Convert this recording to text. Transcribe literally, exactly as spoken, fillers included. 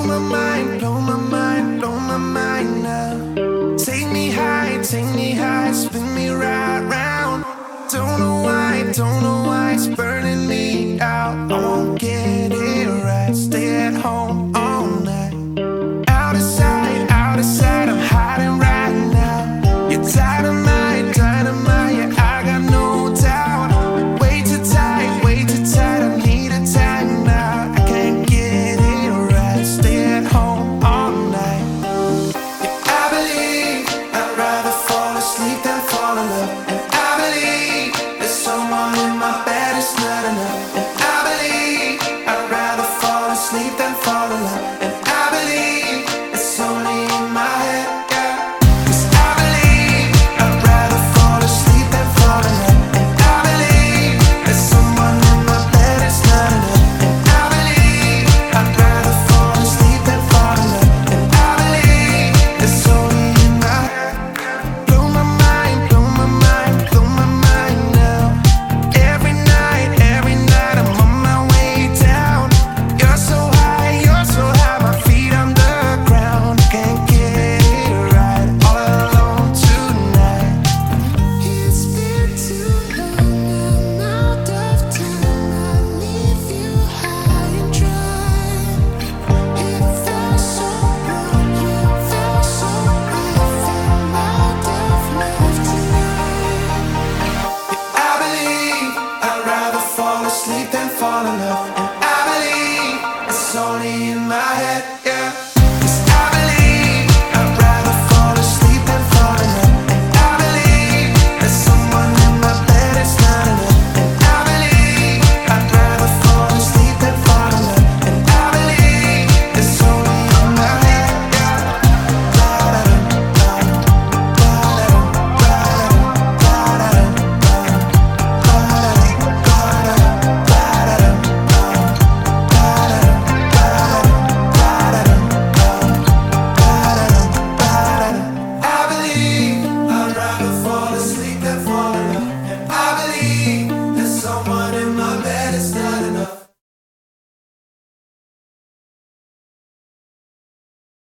my mind, blow my mind, blow my mind now. Take me high, take me high, spin me right round. Don't know why, don't know why it's burning me out. I won't get it right, stay at home all night. Out of sight, out of sight, I'm hiding right now. You're dynamite, dynamite, yeah, I got no doubt. Way too tight, way too tight, I need a time now. I can't get it right, stay at home all night. Yeah, I believe I'd rather fall asleep than fall in love. And I believe there's someone in my bed, it's not enough. And I believe I'd rather fall asleep than fall in love. And I believe it's only in my head, yeah. 'Cause I believe I'd rather fall asleep than fall in love. And I believe there's someone in my bed, it's not enough. And I believe I'd rather fall asleep than fall in love. And I believe it's only in my head. Blow my mind, blow my mind, blow my mind now. Every night, every night I'm on my way down. You're so high, you're so high, my feet on the ground. Can't get it right, all alone tonight. It's been too long, I'm out of time. I leave you high and dry. It felt so wrong, you felt so right. I'm out of love tonight. I believe I'd rather fall asleep than fall in love. And I believe it's only in my head, yeah.